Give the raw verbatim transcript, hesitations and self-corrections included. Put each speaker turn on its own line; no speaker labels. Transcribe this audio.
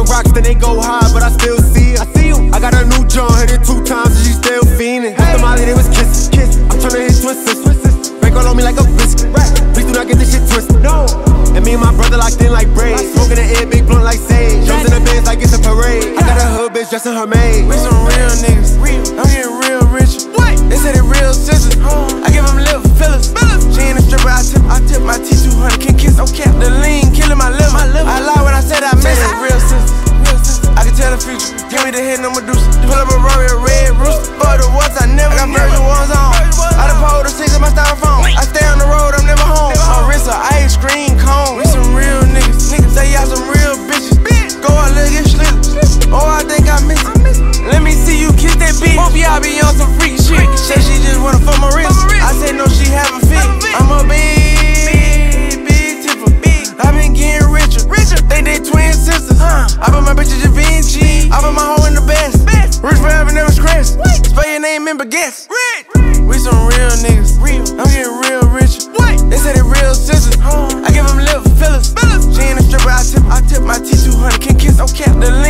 throwing rocks, then they go high, but I still see it. I see you. I got a new John, hit it two times, and she still fiending. Hey. The Molly, they was kiss, kiss. I'm tryna hit twisted, twisted. Break all on me like a biscuit. Right. Please do not get this shit twisted. No. And me and my brother locked in like braids. Smoking the air, big blunt like sage. Jumps in the beds like it's a parade. I got a hood bitch dressing her maid.
We some real niggas. I'm getting real rich. What? They say they real sisters. I give them lip fillers. She ain't a stripper, I tip, I tip my T two hundred. Can't kiss, no cap. The lean killing my liver. I lie when I said I miss it. Real sisters. I can tell the future. Give me the hit, no Medusa. Pull up a Rory, a red rooster. For the ones I never I got virgin ones on. I done pulled the six in my styrofoam. I stay on the road, I'm never home. My wrist a ice cream cone. We some real niggas. Niggas say y'all some real bitches. Go out, look at slip. Oh, I think I miss it. Let me see you kiss that bitch. Hope y'all be on some freak shit. Say she just wanna fuck my wrist. I say no, she have a fit. I'm a big, big tipper. I been getting richer. Think they twin sisters. I put my bitches Da Vinci. I put my hoe in the best. Rich forever, never stress. Spell your name in baguettes. We some real niggas. I'm getting real rich. They say they real sisters. I give them lip fillers. She ain't a stripper, I tip, I tip my T two hundred. Can't kiss, no cap. The